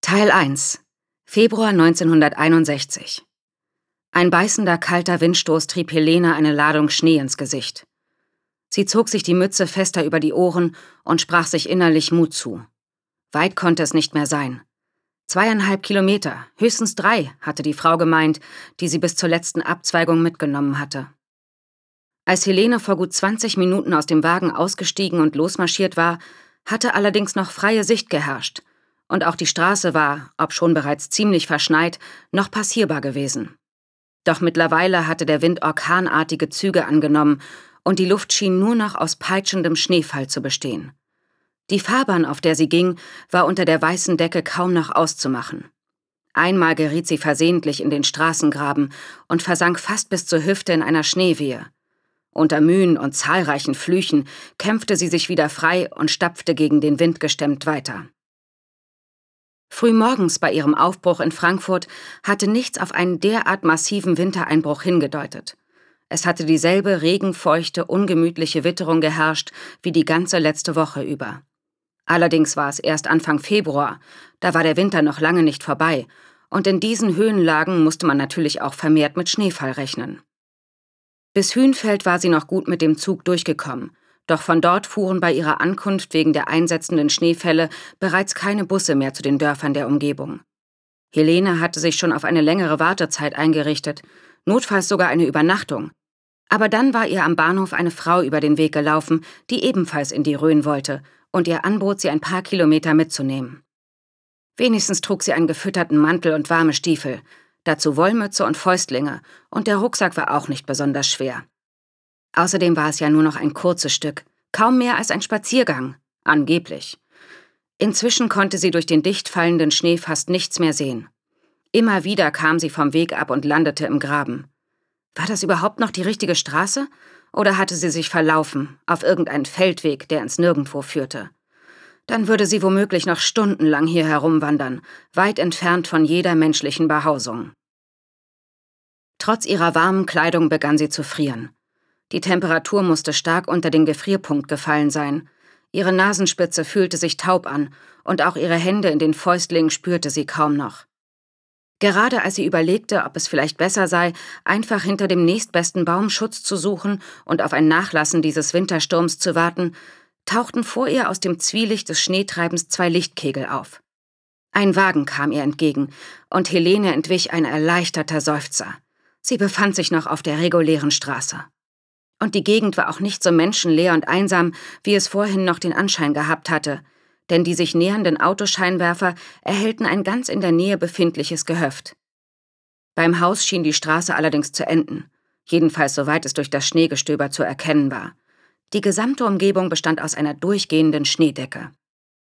Teil 1. Februar 1961. Ein beißender, kalter Windstoß trieb Helene eine Ladung Schnee ins Gesicht. Sie zog sich die Mütze fester über die Ohren und sprach sich innerlich Mut zu. Weit konnte es nicht mehr sein. 2,5 Kilometer, höchstens 3, hatte die Frau gemeint, die sie bis zur letzten Abzweigung mitgenommen hatte. Als Helene vor gut 20 Minuten aus dem Wagen ausgestiegen und losmarschiert war, hatte allerdings noch freie Sicht geherrscht. Und auch die Straße war, obschon bereits ziemlich verschneit, noch passierbar gewesen. Doch mittlerweile hatte der Wind orkanartige Züge angenommen und die Luft schien nur noch aus peitschendem Schneefall zu bestehen. Die Fahrbahn, auf der sie ging, war unter der weißen Decke kaum noch auszumachen. Einmal geriet sie versehentlich in den Straßengraben und versank fast bis zur Hüfte in einer Schneewehe. Unter Mühen und zahlreichen Flüchen kämpfte sie sich wieder frei und stapfte gegen den Wind gestemmt weiter. Frühmorgens bei ihrem Aufbruch in Frankfurt hatte nichts auf einen derart massiven Wintereinbruch hingedeutet. Es hatte dieselbe regenfeuchte, ungemütliche Witterung geherrscht wie die ganze letzte Woche über. Allerdings war es erst Anfang Februar, da war der Winter noch lange nicht vorbei, und in diesen Höhenlagen musste man natürlich auch vermehrt mit Schneefall rechnen. Bis Hünfeld war sie noch gut mit dem Zug durchgekommen, doch von dort fuhren bei ihrer Ankunft wegen der einsetzenden Schneefälle bereits keine Busse mehr zu den Dörfern der Umgebung. Helene hatte sich schon auf eine längere Wartezeit eingerichtet, notfalls sogar eine Übernachtung. Aber dann war ihr am Bahnhof eine Frau über den Weg gelaufen, die ebenfalls in die Rhön wollte und ihr anbot, sie ein paar Kilometer mitzunehmen. Wenigstens trug sie einen gefütterten Mantel und warme Stiefel, dazu Wollmütze und Fäustlinge, und der Rucksack war auch nicht besonders schwer. Außerdem war es ja nur noch ein kurzes Stück, kaum mehr als ein Spaziergang, angeblich. Inzwischen konnte sie durch den dicht fallenden Schnee fast nichts mehr sehen. Immer wieder kam sie vom Weg ab und landete im Graben. War das überhaupt noch die richtige Straße? Oder hatte sie sich verlaufen, auf irgendeinen Feldweg, der ins Nirgendwo führte? Dann würde sie womöglich noch stundenlang hier herumwandern, weit entfernt von jeder menschlichen Behausung. Trotz ihrer warmen Kleidung begann sie zu frieren. Die Temperatur musste stark unter den Gefrierpunkt gefallen sein. Ihre Nasenspitze fühlte sich taub an und auch ihre Hände in den Fäustlingen spürte sie kaum noch. Gerade als sie überlegte, ob es vielleicht besser sei, einfach hinter dem nächstbesten Baum Schutz zu suchen und auf ein Nachlassen dieses Wintersturms zu warten, tauchten vor ihr aus dem Zwielicht des Schneetreibens 2 Lichtkegel auf. Ein Wagen kam ihr entgegen und Helene entwich ein erleichterter Seufzer. Sie befand sich noch auf der regulären Straße. Und die Gegend war auch nicht so menschenleer und einsam, wie es vorhin noch den Anschein gehabt hatte, denn die sich nähernden Autoscheinwerfer erhellten ein ganz in der Nähe befindliches Gehöft. Beim Haus schien die Straße allerdings zu enden, jedenfalls soweit es durch das Schneegestöber zu erkennen war. Die gesamte Umgebung bestand aus einer durchgehenden Schneedecke.